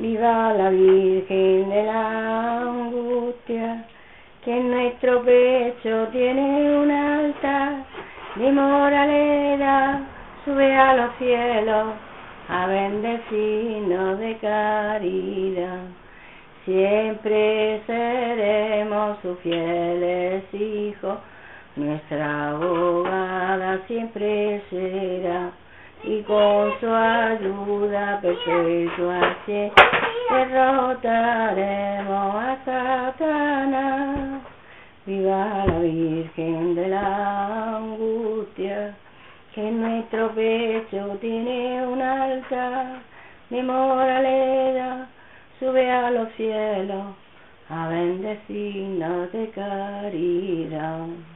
Viva la Virgen de la Angustia, que en nuestro pecho tiene un altar de moralidad, sube a los cielos a bendecirnos de caridad. Siempre seremos sus fieles hijos, nuestra abogada siempre será, y con su ayuda perpetua derrotaremos a Satanás. Viva la Virgen de la Angustia, que en nuestro pecho tiene un altar de moralidad, sube a los cielos a bendecirnos de caridad.